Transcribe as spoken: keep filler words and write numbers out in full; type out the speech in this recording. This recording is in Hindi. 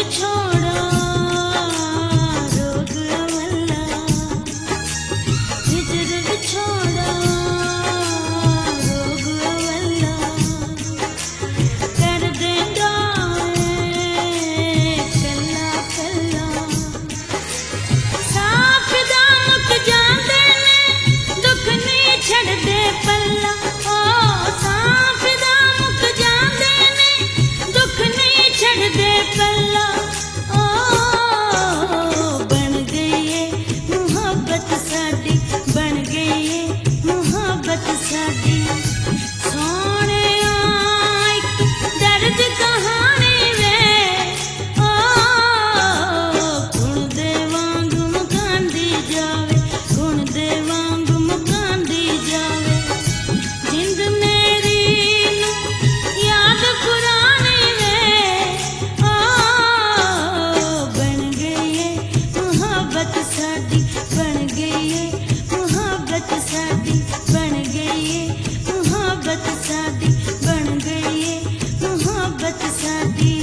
विछोड़ा रोग अवला, हिजर विछोड़ा रोग अवला, कर देंदा कल्ला कल्ला। साफ दा मुक जांदे ने दुख नहीं छड़दे पल्ला, ओ साफ दा मुक जांदे ने दुख नहीं छड़दे पल्ला। ओ बन गई है मुहब्बत साडी, बन गई है मुहब्बत साडी। सोने एक दर्द कहानी वे, ओ गुण दे वांग मुकांदी जावे, गुण दे वांग मुकांदी जावे। जिंद मेरी नू याद पुरानी वे, ओ बन गई है मुहब्बत साडी, बन गई है मुहब्बत साडी, बन गई है मुहब्बत साडी, बन गई है मुहब्बत साडी।